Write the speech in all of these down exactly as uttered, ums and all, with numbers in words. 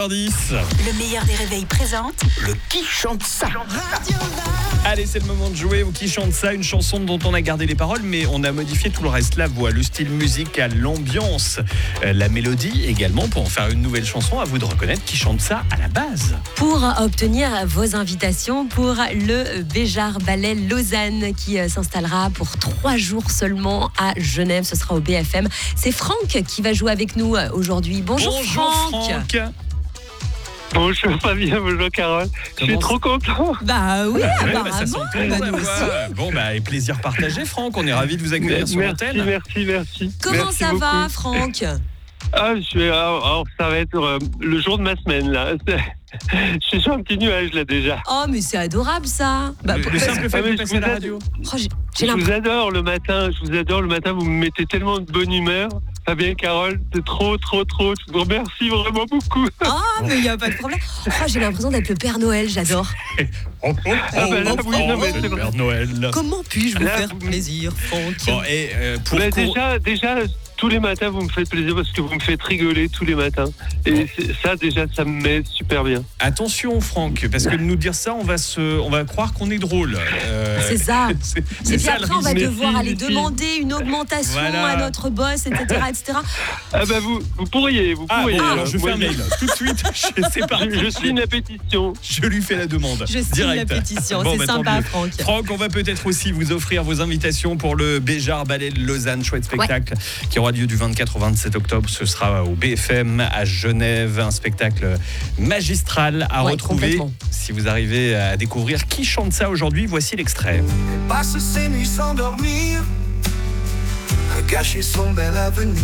dix. Le meilleur des réveils présente Le Qui chante ça. Allez, c'est le moment de jouer au Qui chante ça, une chanson dont on a gardé les paroles, mais on a modifié tout le reste, la voix, le style musical, l'ambiance, euh, la mélodie également, pour en faire une nouvelle chanson. À vous de reconnaître qui chante ça à la base. Pour obtenir vos invitations pour le Béjar Ballet Lausanne qui s'installera pour trois jours seulement à Genève, ce sera au B F M. C'est Franck qui va jouer avec nous aujourd'hui. Bonjour, Bonjour Franck. Franck. Bonjour Fabien, bonjour Carole. Je suis Comment trop content. Bah oui, Ouais, apparemment. bah, ça s'entend, Bah, la nous voix. aussi. Bon, bah, et plaisir partagé, Franck. On est ravis de vous accueillir sur Merci, l'antenne. merci, merci. Comment Merci ça beaucoup. va, Franck? Ah, je suis, alors, alors, ça va être euh, le jour de ma semaine là. Je suis sur un petit nuage là déjà. Oh, mais c'est adorable ça. Bah, Le, pour- le simple fait Ah, de mais passer je à la vous radio. Oh, j'ai- j'ai Je l'impression. vous adore le matin. Je vous adore le matin. Vous me mettez tellement de bonne humeur. Fabien, Carole, c'est trop, trop, trop. Je vous remercie vraiment beaucoup. Ah, mais il n'y a pas de problème. Oh, j'ai l'impression d'être le Père Noël, j'adore. Oh, oh, Ah, bah, là, oh, oui, non, mais oh, c'est le vrai. Père Noël. Comment puis-je vous Là, faire vous- plaisir, Franck? Bon, et euh, pour Bah, cour- déjà, déjà, tous les matins, vous me faites plaisir parce que vous me faites rigoler tous les matins. Et c'est- ça, déjà, ça me met super bien. Attention, Franck, parce que de nous dire ça, on va se, on va croire qu'on est drôle. Euh, C'est ça. c'est- Et c'est puis ça après, le on va risque. devoir Mais si, aller mais si. demander une augmentation Voilà. à notre boss, et cetera, et cetera. Ah bah vous, vous pourriez, vous Ah pourriez. bon, alors. alors je fais Moi, un mail tout de suite. Je- C'est parti. Je, je signe la pétition. Je lui fais la demande. Je signe direct. la pétition, Bon, c'est bah, tant sympa, mieux. Franck. Franck, on va peut-être aussi vous offrir vos invitations pour le Béjar Ballet de Lausanne, chouette spectacle qui aura lieu du vingt-quatre au vingt-sept octobre. Ce sera au B F M à Genève, un spectacle magistral à Ouais, retrouver. complètement. Si vous arrivez à découvrir qui chante ça aujourd'hui, voici l'extrait. Passe ses nuits sans dormir, à gâcher son bel avenir,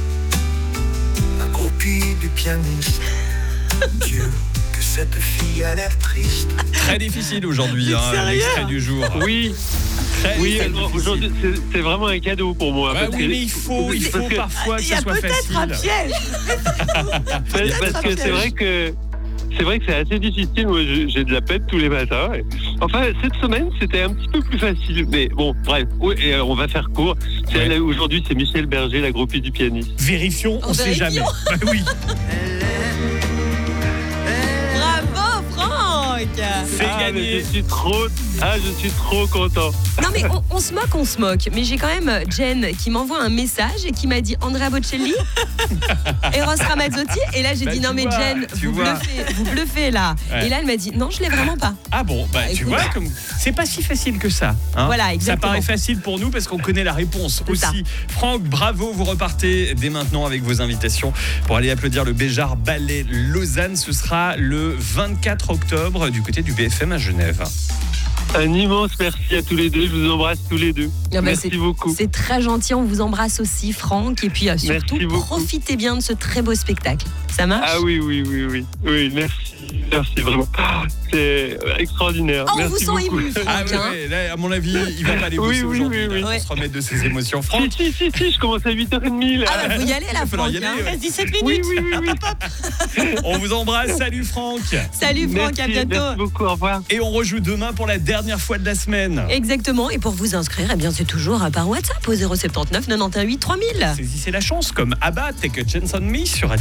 accroupi du pianiste. Dieu, que cette fille a l'air triste. Très difficile aujourd'hui, hein, l'extrait du jour. Oui, Très, oui. très alors, difficile. aujourd'hui, c'est- c'est vraiment un cadeau pour moi. Bah parce oui, que- mais il faut, il parce faut que- parfois que Il y ça a soit peut-être un facile. piège. parce parce que c'est vrai que c'est vrai que c'est assez difficile. Moi, j'ai j'ai de la peine tous les matins. Et- Enfin, cette semaine, c'était un petit peu plus facile. Mais bon, bref. Oui, et, euh, on va faire court. C'est- Ouais. là, Aujourd'hui, c'est Michel Berger, la groupie du pianiste. Vérifions, on Oh, sait jamais. vérifions. Bah oui, Bravo, Franck. c'est Ah, mais gagné. je suis trop, ah, je suis trop content. Non mais on, on se moque, on se moque. Mais j'ai quand même Jen qui m'envoie un message et qui m'a dit Andrea Bocelli, Eros Ramazzotti. Et là j'ai Bah, dit tu non mais vois, Jen, tu vous vois. bluffez, vous bluffez là. Ouais. Et là elle m'a dit non je l'ai vraiment pas. Ah bon, bah, Bah, tu écoute. vois, comme c'est pas si facile que ça. hein. Voilà, Ça exactement. paraît facile pour nous parce qu'on connaît la réponse C'est ça. aussi. Franck, bravo, vous repartez dès maintenant avec vos invitations pour aller applaudir le Béjar Ballet Lausanne. Ce sera le vingt-quatre octobre du côté du B F M à Genève. Un immense merci à tous les deux. Je vous embrasse tous les deux. Ah bah, Merci c'est- beaucoup. C'est très gentil, on vous embrasse aussi Franck. Et puis euh, surtout Merci beaucoup. profitez bien de ce très beau spectacle. Ça marche? Ah oui, oui, oui, oui. Oui, merci. Merci vraiment. C'est extraordinaire. Oh, on merci vous sent beaucoup. ému, Franck. Ah ouais, hein. ouais, là, à mon avis, il va pas aller Oui, bosser oui, aujourd'hui oui, là, oui. pour Ouais. se remettre de ses émotions. Franck, Si, si, si, si, je commence à huit heures trente là. Ah bah faut y aller là Il va falloir Franck. y aller, hein. ouais. dix-sept Oui, minutes. oui, oui, oui. on vous embrasse. Salut Franck. Salut Franck, Merci, à bientôt. merci beaucoup, au revoir. Et on rejoue demain pour la dernière fois de la semaine. Exactement, et pour vous inscrire, eh bien c'est toujours par WhatsApp au zéro sept neuf quatre-vingt-dix-huit trois mille. Saisissez la chance comme Abba, Take a Chance on Me sur Radio.